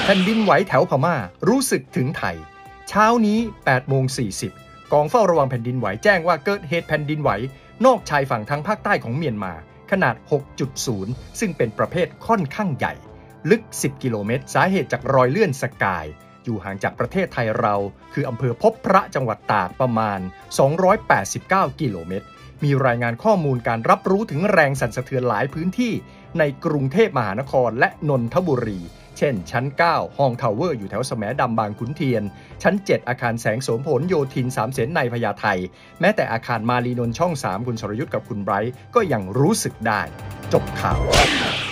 แผ่นดินไหวแถวพม่ารู้สึกถึงไทยเช้านี้ 8:40 กองเฝ้าระวังแผ่นดินไหวแจ้งว่าเกิดเหตุแผ่นดินไหวนอกชายฝั่งทางภาคใต้ของเมียนมาขนาด 6.0 ซึ่งเป็นประเภทค่อนข้างใหญ่ลึก 10 กิโลเมตรสาเหตุจากรอยเลื่อนสกายอยู่ห่างจากประเทศไทยเราคืออำเภอพบพระจังหวัดตากประมาณ 289 กิโลเมตรมีรายงานข้อมูลการรับรู้ถึงแรงสั่นสะเทือนหลายพื้นที่ในกรุงเทพมหานครและนนทบุรีเช่นชั้น 9 ห้องทาวเวอร์อยู่แถวแสมดำบางขุนเทียนชั้น 7 อาคารแสงโสมผลโยธินสามเสนในพญาไทแม้แต่อาคารมารีนนท์ช่อง 3 คุณสรยุทธกับคุณไบรท์ก็ยังรู้สึกได้จบข่าว